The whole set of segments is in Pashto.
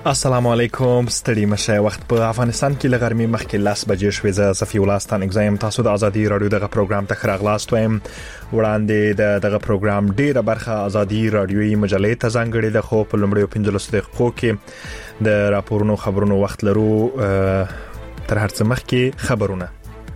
السلام علیکم. ستړي مشه. وخت په افغانستان کې لغرمې مخکې 10 بجې شوې. زه صفي الله ستان اگزایم. تاسو د ازادي رادیو دغه پروګرام ته خراغلاست وایم. وړاندې دغه پروګرام ډیره برخه ازادي رادیوي مجلې ته ځانګړې ده، خو په لومړیو 15 دقیقو کې د راپورونو خبرونو وخت لرو. تر هر څه مخکې خبرونه.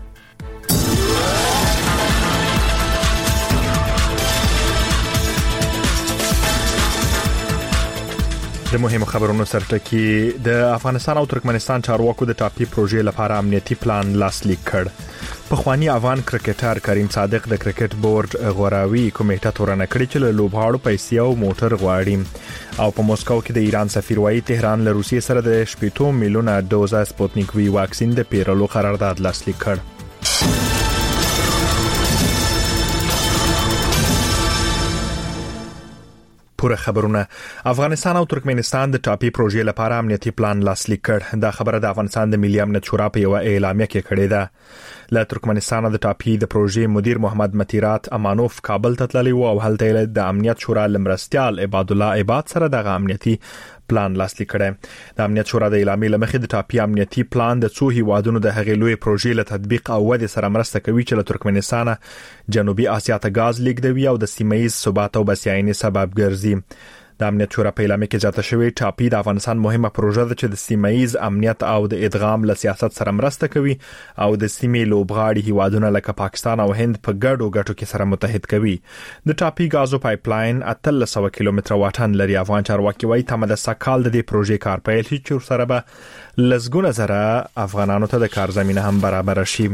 د مهمو خبرونو سرټکی د افغانستان او ترکمنستان چارواکو د ټاپي پروژې لپاره امنیتي پلان لاسلیک کړ. پخوانی افغان کرکټر کریم صادق د کرکټ بورډ غوراوي کمیټه تورنه کړې چې له لوبغاړو پیسې او موټر غواړي. او په موسکو کې د ایران سفیر وايي تهران له روسیې سره د 8 میلیونه دوزه سپوتنیک وی واکسین د پیرلو قرارداد لاسلیک کړ. پوره خبرونه. افغانستان او ترکمنستان د ټاپي پروژې لپاره امنیتي پلان لاسلیک کړ. دا خبره د افغانستان د ملي امنیت شورا په یو اعلامیه کې کړې ده. له ترکمنستان د ټاپي د پروژې مدیر محمد متیرات امانوف کابل ته تللی او هلته د امنیت شورا لمرستيال عباد الله عباد سره د امنیتي پلان لاسلیک کړي. د امنیت شورا د اعلامیې لمخې د ټاپي امنیتي پلان د څو هیوادونو د هغې لوی پروژې له تطبیق او ودې سره مرسته کوي چې له ترکمنستان جنوبي اسیا ته غاز لیږدوي او د سیمه ییز ثبات او بسیاینې سبب ګرځي. د امنیت شورا په اعلامیه کې ځاته شوی ټاپي د افغانستان مهمه پروژه ده چې د سیمه ییز امنیت او د ادغام له سیاست سره مرسته کوي او د سیمې لوبغاړي هیوادونه لکه پاکستان او هند په ګډو کې سره متحد کوي. د ټاپي غازو پایپلاین 1300 کیلومتره واټن لري. افغان چارواکي وايي تمه د سکهال د دې پروژې کار پیل شي چې سره به لزګونه زره افغانانو ته د کار زمينه هم برابر شي.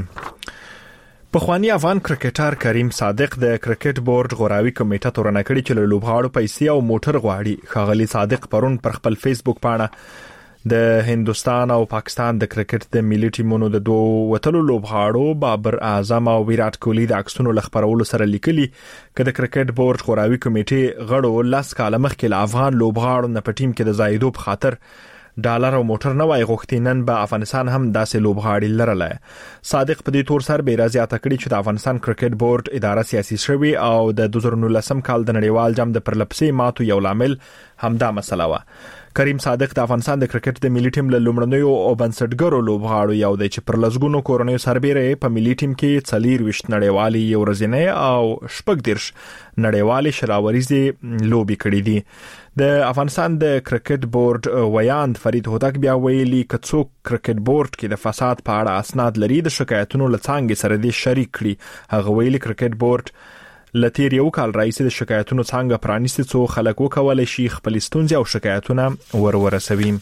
پخوانی افغان کرکټر کریم صادق د کرکټ بورډ غوراوي کمیټه تورنه کړې چې له لوبغاړو پیسې او موټر غواړي. ښاغلي صادق پرون پر خپل فیسبوک باندې د هندستان او پاکستان د کرکټ د ملي ټیمونو د دوه وتلو لوبغاړو بابر اعظم او ویرات کوهلی د عکسونو لخبرولو سره لیکلي چې د کرکټ بورډ غوراوي کمیټې غړو 10 کال مخکې له افغان لوبغاړو نه په ټیم کې د زایدو په خاطر ډالر او موټر نه وای غوښتي. نن به افغانستان هم داسې لوبغاړي لرله. صادق په دې تور سر به راځي اتکړي چې د افغانستان کرکټ بورډ اداره سیاسي شوی او د 2019 کال د نړیوال جام د پرلپسې ماتو یو لامل همدا مسله و. کریم صادق د افغانستان د کرکټ د ملي ټیم له لومړنیو او بنسټګرو لوبغاړو یو دی چې پر لزګونو کورونیو سربېره په ملي ټیم کې 24 نړیوالي یو ورځنی او 14 نړیوالي شراوریزي لوبي کړې دي. د افغانستان د کرکټ بورډ ویاند فرید هوتک بیا ویلي کڅو کرکټ بورډ کې د فساد په اړه اسناد لري د شکایتونو لڅانګې سره دي شریک کړي. هغه ویلي کرکټ بورډ لتیر یو کال رئیس د شکایتونو څنګه پرانیستي څو خلک وکولای شي خپل ستونزې او شکایتونه ورسوي.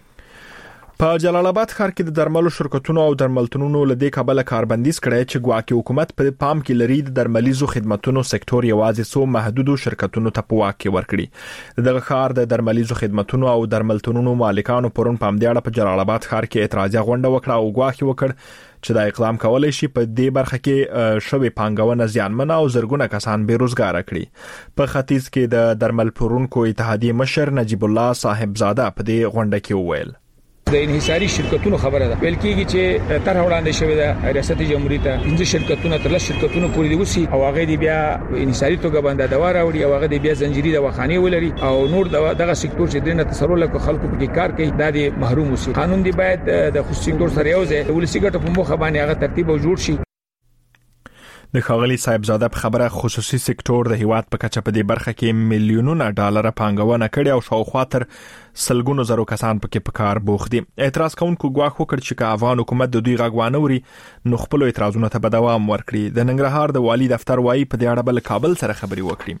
په جلال آباد ښار کې د درملو شرکتونو او درملتونونو له دې کابل کاربندیز کړي چې ګواکې حکومت په پام کې لري د درملیزو خدماتو سکتور یوازې څو محدودو شرکتونو ته په واک کې ورکړي. دغه ښار د درملیزو خدماتو او درملتونونو مالکانو پرون په امدیاړه په جلال آباد ښار کې اعتراضي غونډه وکړه او ګواکې وکړ چې دا اقدام کولای شي په دې برخه کې شوی پانګونه زیانمنه او زرګونه کسان بیروزګار کړي. په ختیځ کې د درمل پلورونکو اتحادیې مشر نجیب الله صاحب زاده په دې غونډه کې وویل د انحصاري شرکتونو خبره ده. ویل کېږي چې طرح وړاندې شوې ده ریاست جمهوریت ته 15 شرکتونه تر 10 شرکتونو پورې دي وسی او هغه دی بیا انحصاري توګه باندې دا وراوړي او هغه دی بیا زنجیري دواخانه ولري او نور دغه سکتور چې دنه تصرف لکه خلکو په کار کوي دا دی محروم وسی. قانون دی باید د خصوصي سکتور سره یو ځای ولسی ګټه په مخه باندې هغه ترتیب او جوړ شي. د ښاغلي صاحب زاده په خبره خصوصي سکتور د هیواد په کچه په دې برخه کې میلیونونه ډالر پانګونه کړې او شاوخوا تر سلګونو زرو کسان پکې په کار بوخت دي. اعتراض کوونکو ګواښ وکړ چې افغان حکومت د دوی غږوانه وري نو خپل اعتراضونه ته به دوام ورکړي. د ننګرهار د والی دفتر وايي په دې اړه بل کابل سره خبري وکړي.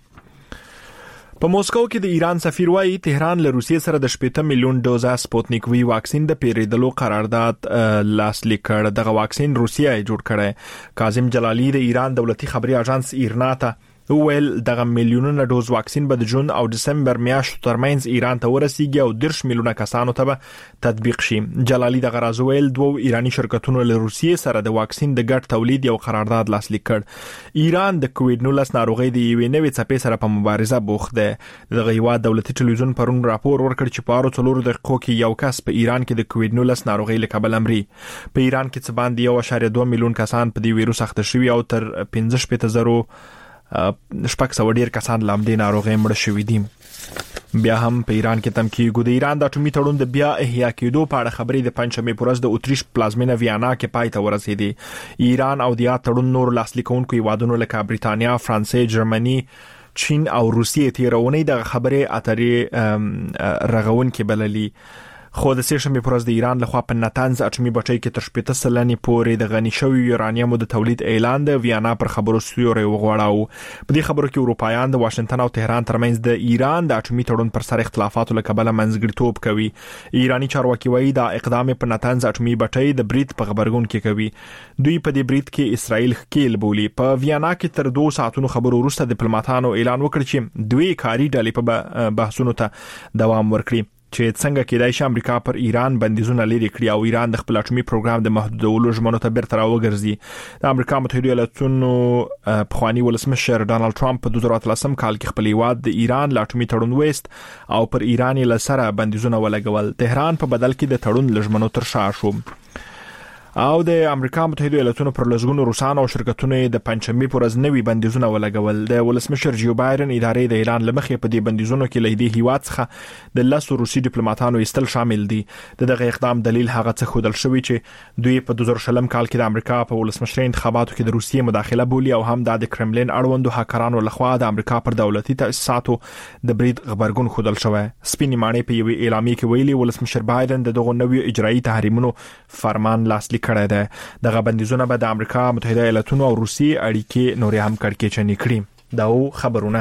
په موسکو کې د ایران سفیر وايي تهران له روسیې سره د 8 میلیون دوزه سپوتنیک وی واکسین د پیریدلو قرارداد لاسلیک کړ. دغه واکسین روسیه جوړ کړي. کاظم جلالی د ایران دولتي خبري اژانس ایرنا ته ویل دغه میلیونونه ډوز واکسین به د جون او دسمبر میاشتو ترمنځ ایران ته ورسیږي او 10 میلیونه کسانو ته به تطبیق شي. جلالی دغه راز ویل دوه ایرانی شرکتونو له روسیې سره د واکسین د ګډ تولید یو قرارداد لاسلیک کړ. ایران د کووډ 19 ناروغي د یوې نوې څپې سره په مبارزه بوخت ده. دغه هیواد دولتي ټلویزیون پرون راپور ورکړ چې په 4 دقیقو کې یو کس په ایران کې د کووډ 19 ناروغي له کبله مري. په ایران کې څه باندې 1.2 میلیون کسان په دې ویروس اخته شوي او تر 15,000 شپږ سوه ډیر کسان لامدې ناروغي مړ شوي دي. بیا هم په ایران کې تم کېږي د ایران د اټومي تړون د بیا احیا کېدو په اړه خبرې د پنځمې پورز د اتریش پلازمینه ویانا کې پای ته ورسېدي. ایران او د تړون نور لاسلیکونکو هیوادونو لکه بریتانیا، فرانسې، جرمني، چین او روسیې تیرونې د خبرې اترې رغون کې بللي. خو د سیشنبه پر ورځ د ایران لخوا په نتنز اټومي بټۍ کې تر 80% پورې د غني شوی یورانیم د تولید اعلان د ویانا پر خبرو سیوري وغوړاو. په دې خبرو کې اروپایان د واشنگټن او تهران ترمنځ د ایران د اټومي تړون پر سر اختلافاتو له کبله منځګړیتوب کوي. ایرانی چارواکي وایي دا اقدام په نتنز اټومي بټۍ د برید په خبرګون کې کوي. دوی په دې برید کې اسرائیل ښکیل بولي. په ویانا کې تر 2 ساعتونو خبرو وروسته ډیپلوماټانو اعلان وکړ چې دوی کاری ډلې په بحثونو ته دوام ورکړي چې څنګه کېدای شي امریکا پر ایران بندیزونه لري کړی او ایران د خپل اټومي پروګرام د محدودولو ژمنو ته بیرته راوګرځي. د امریکا متحده ایالاتونو پخوانی ولسمشر ډانلډ ټرمپ په 2013 کال کې خپل هیواد د ایران له اټومي تړون وست او پر ایران له سره بندیزونه ولګول. تهران په بدل کې د تړون لژمنو تر شا شو. او د امریکا متحده ایالاتونو پر لږونو روسانو او شرکتونو د پنځمې پر ورځ نوي بندیزونه ولګول. د ولسمشر جو بایدن ادارې د اعلان لمخې په دې بندیزونو کې له دې هیواد څخه د 10 روسي ډیپلوماټانو استل شامل دي. دغه اقدام دلیل هغه څه خودل شوی چې دوی په 2020 کال کې د امریکا په ولسمشر انتخاباتو کې د روسیې مداخله بولی او هم د کرملین اړوندو هاکرانو لخوا د امریکا پر دولتي تاسیساتو د برید خبرګون خودل شوی. سپینې معنی په یوې اعلامیه کې ویلي ولسمشر بایدن دغه نوې اجرایی تحریمونو فرمان لاسلیک کړی دی. دغه بندیزونه به د امریکا متحده ایالاتونو او روسیې اړیکې نورې هم کړکېچنې کړي. دا خبرونه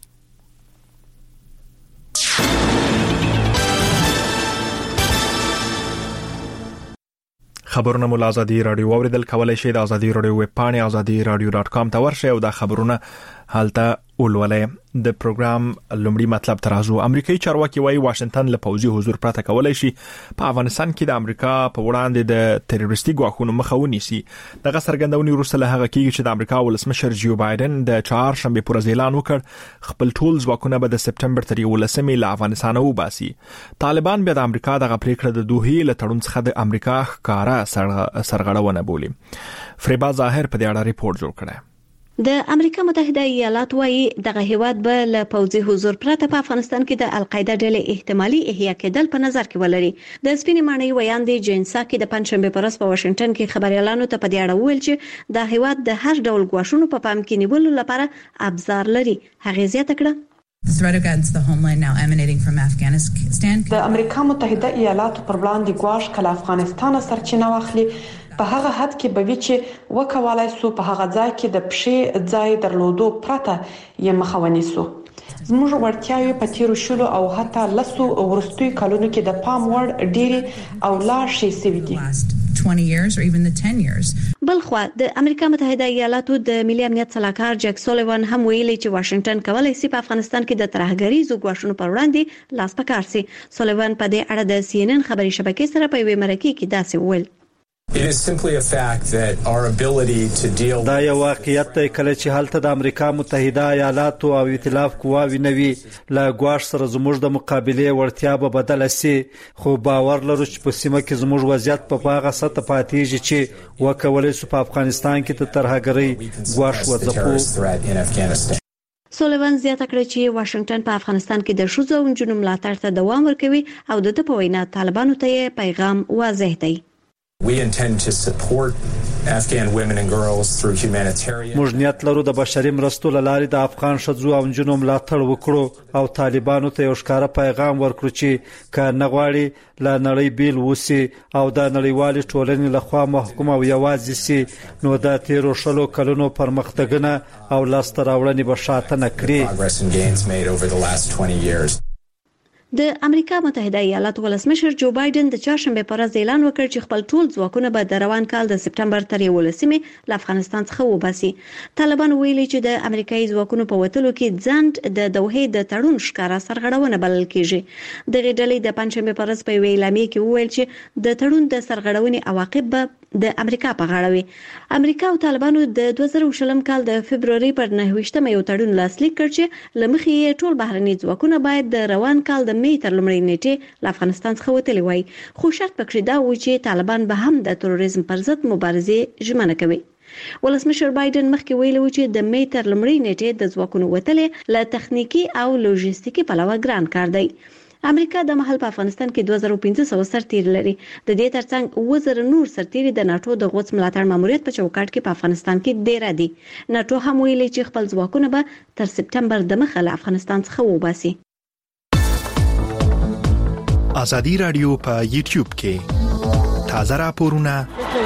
خبرونه مول ازادي رادیو اوریدل کولای شي د ازادي رادیو ویب پاڼه azadi.radio.com ته ورشئ او د خبرونه حالته ولولې. د پروګرام لومړی مطلب ترازو امریکایي چارواکي وايي واشنگټن له پوځي حضور پرته کولای شي په افغانستان کې د امریکا په وړاندې د تروریستي ګواښونو مخه ونیسي. دغه څرګندونې وروسته له هغه کېږي چې د امریکا ولسمشر جو بایدن د چهارشنبه پر ورځ اعلان وکړ خپل ټول ځواکونه به د سپټمبر تر 11 له افغانستان وباسي. طالبان بیا د امریکا دغه پریکړه د دوحې له تړون څخه د امریکا ښکارا سرغړونه بولي. فریبا ظاهر په دې اړه ریپورت جوړ کړی. د امریکا متحده ایالات وايي دغه هیواد به له پوځي حضور پرته په افغانستان کې د القاعده ډلې احتمالي احیا کېدل په نظر کې ولري. د سپینې معنی ویاندې جینسا کې د پنځشنبه پر ورځ په واشنگټن کې خبريالانو ته په دې اړه ویل چې د هیواد د هر ډول ګواښونو په پام کې نیولو لپاره ابزار لري. هغه زیاته کړه The threat against the homeland now emanating from Afghanistan. د امریکا متحده ایالاتو پر وړاندې ګواښ کله افغانستان سرچینه واخلي په هغه حد کې به وی چې وکولای سو په هغه ځای کې د پښې ځای درلودو پرته یې مخاوني سو. زموږ ورتیاوي په تیرو شلو او حتی لسو ورستوي کلونو کې د پام وړ ډيري او لا شي سوي دي. 20 years or even the 10 years. بلخوا د امریکا متحده ایالاتو د ملي امنیت صلاحکار جک سولیوان هم ویلي چې واشنگټن کولای شي په افغانستان کې د ترهګریزو ګواښونو پر وړاندې لاس پکار سي. سولیوان په دې اړه د CNN خبري شبکې سره په یوه مرکه کې داسې وویل. It is simply a fact that our ability to deal دا یو واقعیت دی کله چې حالت د امریکا متحده ایالاتو او ائتلاف قواوی نوي لا ګواښ سره زموږ د مقابله ورتیا به بدل شي. خو باور لرو چې په سیمه کې زموږ وضعیت په هغه سطح پاتېږي چې وکولای شو په افغانستان کې د ترهګرۍ ګواښ وځپو. سولیوان زیاته کړه چې واشنگټن په افغانستان کې د ښځو او نجونو ملاتړ ته دوام ورکوي او د په وینا طالبانو ته پیغام واضح دی. We intend to support Afghan women and girls through humanitarian. موږ نیت لرو د بشري مرستو لارې د افغان ښځو او نجونو ملاتړ وکړو او طالبانو ته یو ښکارا پیغام ورکړو چې کار نه غواړي لا نړۍ بیل وسی او د نړیوال ټولنې لخوا محکوم او یوازې سي نو د تیرو شلو کلونو پرمختګونه او لاستر راوړنې به شاته نه کړي. د امریکا متحده ایالاتو ولسمشر جو بایدن د چهارشنبه پر ورځ اعلان وکړ چې خپل ټول ځواکونه به د روان کال د سپټمبر تر 11 له افغانستان څخه وباسي. طالبان ویلي چې د امریکایي ځواکونو په وټلو کې ځند د دوحې د تړون ښکارا سرغړونه بلل کیږي. د غډلې د پنځمه پر ورځ په ویلامې کې وویل چې د تړون د سرغړونې عواقب به د امریکا په غاړه وي. امریکا او طالبانو د 2020 کال د فبرवरी پر 9 یو تړون لاسلیک کړ چې لمخې ټول بهرني ځواکونه باید د روان کال د می تر لومړۍ نیټې له افغانستان څخه وتلی وای. خو شرط پکې دا و چې طالبان به هم د تروریزم پر ضد مبارزه ژمنه کوي. ولسمشر بایدن مخکې ویلي و چې د می تر لومړۍ نیټې د ځواکونو وتلې له تخنیکی او لوژستیکي پلوه ګران کار دی. امریکا د محل په افغانستان کې 2500 سرتیر لري. د دې ترڅنګ 2000 نور سرتیر د ناتو د غوڅ ملاتړ ماموریت په چوکاټ کې په افغانستان کې ډیر دي. ناتو هم ویلي چې خپل ځواکونه به تر سپتمبر د مخه له افغانستان څخه وباسي. ازادي رادیو په یوټیوب کې تازه راپورونه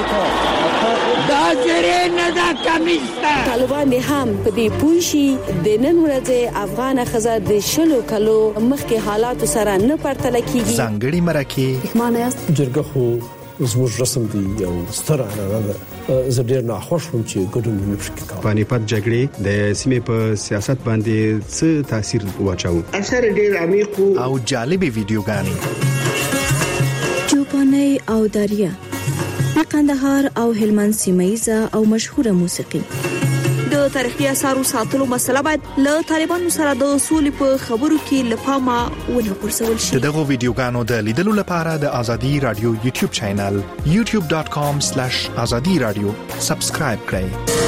طالبان هم په دې پوښي د نن ورځې افغان خزه د شلو کلو مخکې حالات سره نه پرتل کیږي. ځانګړي مرکه معنی جرګه خو زموږ رسم دی او ستره نه زه ډیر نه خوښ وم چې ګډون نه وکړم. پانیپت جګړې د سیمې په سیاست باندې څه تاثیر واچاو؟ اثر ډیر عمیق او جالب ویډیوګانې چوپاني او دریا د قندهار او هلمند سیمایزه او مشهوره موسیقي. د تاریخي اثارو ساتلو مسله باید له طالبانو سره د اصول په خبرو کې لپاره ونه پرسول شي. دغه ویډیوګانو د لیدلو لپاره د ازادي رادیو یوټیوب چینل youtube.com/azadi-radio سبسکرایب کړئ.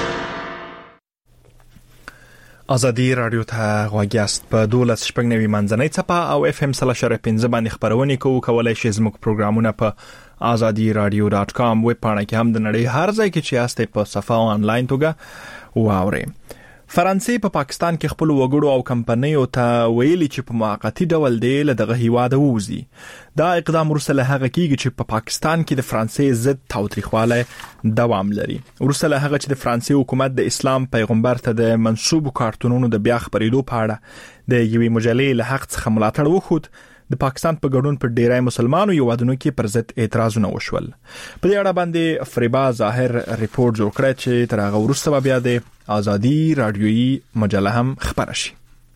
ازادي رادیو ته غواګیاست په 12.9 منځنۍ چپه او FM 3.5 باندې خبرونه کولای شئ. زموږ پروګرامونه په azadi-radio.com ویب پاڼه کې هم د نړۍ هر ځای کې چې یاستئ په صفه او آنلاین توګه واورئ. فرانسې په پاکستان کې خپل وګړو او کمپنیو ته ویلي چې په موقتی ډول دی له دغه هیواده ووزي. دا اقدام وروسته له هغه کېږي چې په پاکستان کې د فرانسې ضد تاوتریخوالی دوام لري. وروسته له هغه چې د فرانسې حکومت د اسلام پیغمبر ته د منسوبو کارتونونو د بیا خپرېدو په اړه د یوې مجلې له حق څخه ملاتړ وکړ، د پاکستان په ګډون پر ډیری مسلمانو یوادونو کې پر ضد اعتراضونه وشول. په دې اړه باندې فریبا ظاهر ریپورت جوړ کړی چې تر هغه وروسته بیا د ازادي رادیویي مجله هم خبره شي.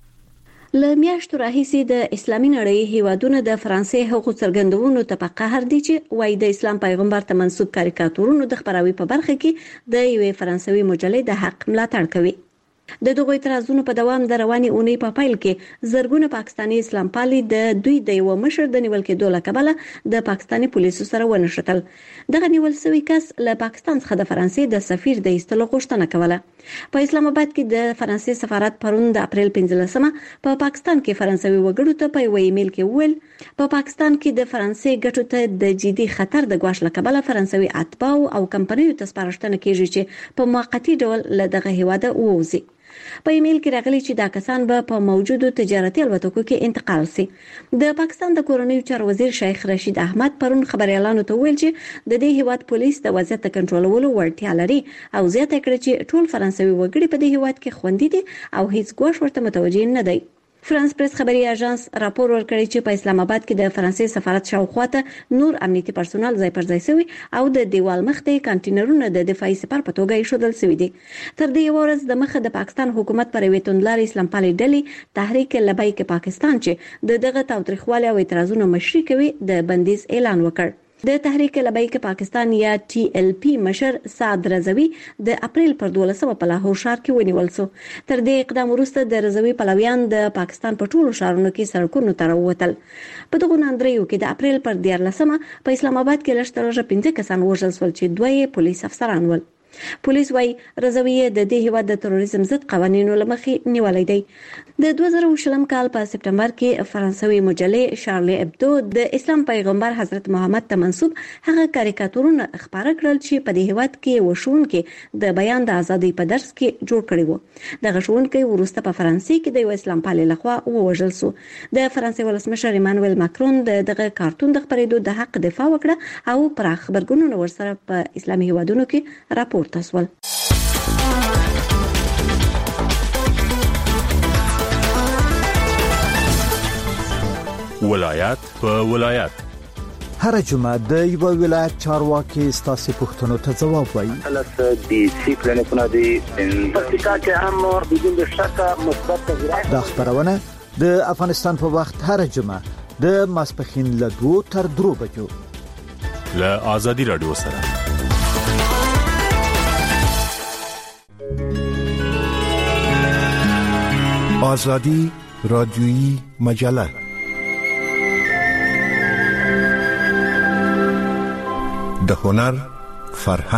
له میاشتو راهیسې د اسلامي نړۍ هیوادونو د فرانسې حقوق څرګندونو ته په قهر دي چې وایي د اسلام پیغمبر ته منسوب کاریکاتورونو د خبراوي په برخه کې د یوې فرانسوي مجلې د حق ملاتړ کوي. د دغه اعتراضونو په دوام د رواني اونۍ په پیل کې زرګونه پاکستاني اسلام پالي د دوی د یو مشر د نیول کېدو له کبله د پاکستاني پولیسو سره ونښتل. دغه نیول شوی کس له پاکستان څخه د فرانسې د سفیر د ایستلو غوښتنه کوله. په اسلام آباد کې د فرانسې سفارت پرون د اپریل 15مه په پاکستان کې فرانسوي وګړو ته په یو ایمیل کې وویل په پاکستان کې د فرانسې ګټو ته د جدي خطر د ګواښ له کبله فرانسوي اتباع او کمپنیو ته سپارښتنه کیږي چې په موقتی ډول له دغه هیواده ووځي. په ایمیل کې راغلي چې دا کسان به په موجودو تجارتي الوتکو کې انتقال شي. د پاکستان د کورنیو چارو وزیر شیخ رشید احمد پرون خبريالانو ته ویل چې د دې هیواد پولیس د وضعیت کنټرولولو وړتیا لري او زیاته کړې چې ټول فرانسوي وګړي په دې هیواد کې خوندي دي او هیڅ ګواښ ورته متوجه نه دی. فرانس پریس خبري اژانس راپور ورکړی چې په اسلام آباد کې د فرانسې سفارت شاوخوا ته نور امنیتي پرسونل ځای پر ځای شوی او د دیوال مخ ته کانټینرونه د دفاعي سپر په توګه ایښودل شوی دي. تر دې ورځ د مخه د پاکستان حکومت پر ویتونلار اسلام پالي ډلې تحریک لبیک پاکستان چې دغه تاوتریخوالي او اعتراضونو مشري کوي د بندیز اعلان وکړ. د تحریک لبیک پاکستان یا TLP مشر سعد رضوی د اپریل پر 12 په لاهور ښار کې ونیول شو. تر دې اقدام وروسته د رضوی پلویان د پاکستان په ټولو ښارونو کې سړکونو ته راووتل. په دغه ناندریو کې د اپریل پر 14مه په اسلام آباد کې لږترلږه 15 کسان وژل شول چې دوی پولیس افسران ول. پولیس وايي رضوی د دې هیواد د تروریزم ضد قوانینو لمخې نیولای دی. د 2020 کال په سپتمبر کې فرانسوي مجلې شارلی ابدو د اسلام پیغمبر حضرت محمد ته منسوب هغه کاریکاتورونه خبره کړل چې په دې هیواد کې وشونکي د بیان د ازادۍ په درس کې جوړ کړي وو. دغه شونکي ورسته په فرانسې کې د اسلام پالي لخوا ووژل شو. د فرانسې ولسمشر ایمانوئل ماکرون دغه کارتون د خبرېدو د حق دفاع وکړه او پراخ خبرګونونه ورسره په اسلامي هیوادونو کې راپور تسول. ولایت په ولایت هر جمعه د یو ولایت چارواکي ستاسو پوښتنو ته ځواب وایي. د سیکلن په دې پرتګال کې هم بدون شک مثبت تغیرات. د خبرونه د افغانستان په وخت هر جمعه د ماسپخین له 2 تر 3 بجو له ازادي رادیو سره. ازادي رادیویی مجله د هنر فرهنګ